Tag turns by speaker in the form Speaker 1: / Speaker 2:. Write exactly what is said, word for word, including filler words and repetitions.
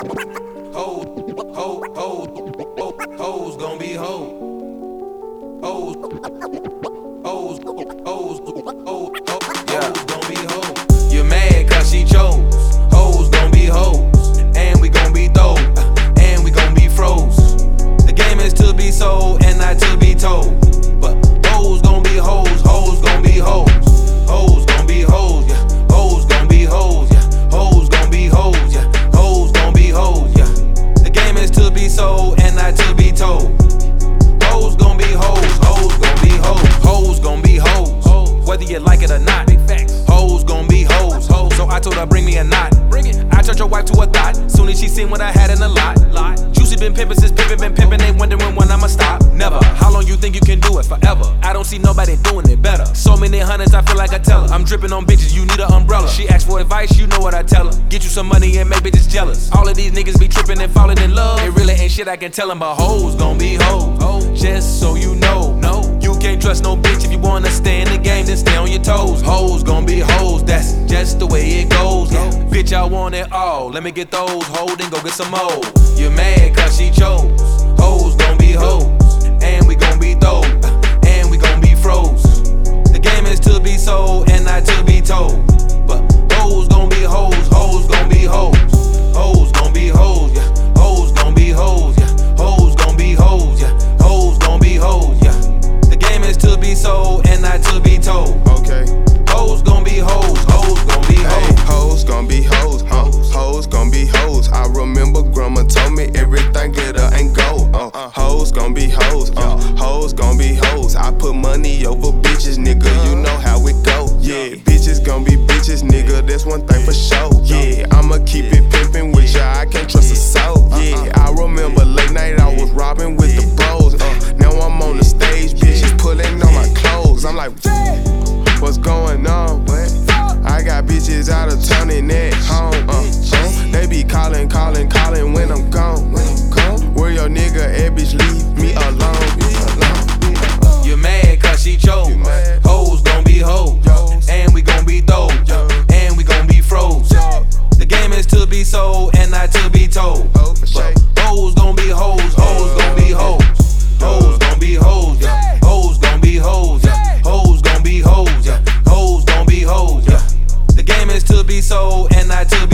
Speaker 1: Hoes, hoes, hoes, hoes gon' be hoes. Hoes, hoes, hoes, hoes, hoes gon' be hoes. You're mad cause she chose. Hoes gon' be hoes. And we gon' be throw. And we gon' be froze. The game is to be sold and not to be told. But hoes gon' be hoes. Hoes gon' be hoes. Hoes gon' be hoes, yeah. Hoes gon' be hoes, yeah. Hoes gon' be hoes, yeah. Hoes gon' be hoes, yeah. The game is to be sold and not to be told. Hoes gon' be hoes, hoes gon' be hoes. Hoes gon' be hoes, whether you like it or not. Hoes gon' be hoes, so I told her bring me a knot. I turned your wife to a thought, soon as she seen what I had in the lot. Juicy been pimpin' since pimpin' been pimpin', they wondering when I'ma stop. Never, how long you think you can do it? Forever, I don't see nobody doing it better. So many hundreds, I feel like I tell her. I'm drippin' on bitches, you need an umbrella. She asks for advice, you know what I tell her. Get you some money and make bitches jealous. All of these niggas be trippin' and fallin' in love. It really ain't shit I can tell them, but hoes gon' be hoes. Just so you know, no, you can't trust no bitch. If you wanna stay in the game, then stay on your toes. Hoes gon' be hoes, that's just the way it goes. Yeah. Bitch, I want it all, let me get those hoes and go get some more. You're mad cause she chose. Hoes gon' be hoes, and we gon' be throw, and we gon' be froze. The game is to be sold and not to be told. But hoes gon' be hoes, hoes gon' be hoes. Hoes gon' be hoes, yeah. Hoes gon' be hoes, yeah. Hoes gon' be hoes, yeah. Hoes gon' be hoes, yeah. The game is to be sold and not to be told.
Speaker 2: Okay.
Speaker 1: Hoes gon' be hoes, hoes gon' be hoes.
Speaker 2: Hey, hoes gon' be hoes, hoes, hoes gon' be hoes. I remember grandma told me everything glitter ain't gold. Uh, hoes gon' be hoes, uh, hoes gon' be hoes. I put money over bitches, nigga, you know how it go. Yeah, bitches gon' be bitches, nigga, that's one thing for sure. Yeah, I'ma keep it pimpin' with ya, I can't trust a soul. Yeah, I remember late night I was robbing with the bros. Uh, now I'm on the stage, bitches pulling on my clothes. I'm like, what's going on? I got bitches out of town and at home. Uh, uh, they be calling, calling, calling when I'm gone. Where your nigga at, bitch, leave me alone.
Speaker 1: You're mad cause she chose. Hoes gon' be hoes, and we gon' be throw, and we gon' be froze. The game is to be sold and not to be told. But hoes gon' be hoes, hoes gon' be hoes. Hoes gon' be hoes, yeah. Hoes gon' be hoes, yeah. Hoes gon' be hoes, yeah. Hoes gon' be hoes, yeah. The game is to be sold and not to be